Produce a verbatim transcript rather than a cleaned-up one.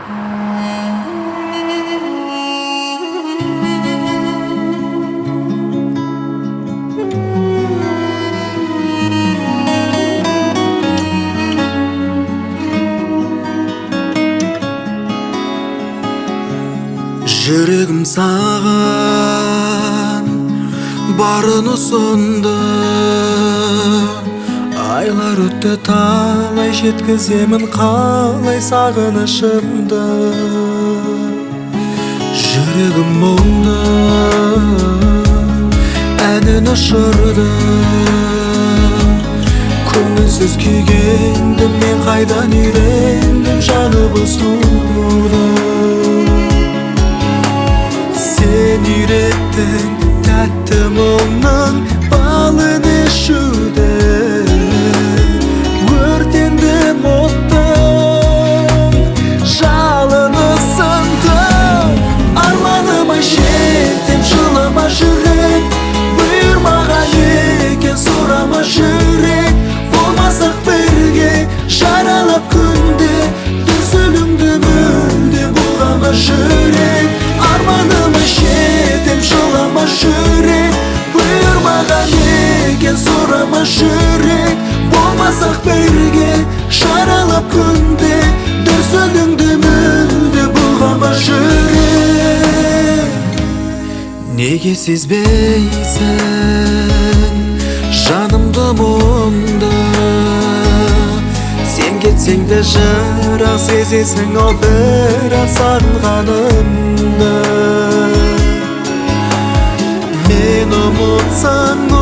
Жүрегім саған барын ұсынды, айлар өтті талай, жеткіземін қалай сағынышымды. Жүрегім мұңды әнін ұшырды, көңілсіз күйгенді мен қайдан үйрендім, жаныбы суырды. Sen үйреттің тәтті мұңның балын ішуді, өртендім оттың жалыны сындым. Арманыма жеттім, жылыма жүрек, бұйырмаған екен сұрама жүрек. Болмасақ бірге жаралап күнде, дүзілімді мүлде бұлғама жүрек. Арманыма жеттім, жылама жүрек, бұйырмаған екен сұрама жүрек. Болмасақ бірге жаралап күнде, дүзіліңді мүлде бұлғама жүрек. Неге сезбейсің жанымды мұңды, сен кетсең де жырақ сезесің ал бірақ сағынғанымды. Мен ұмытсаң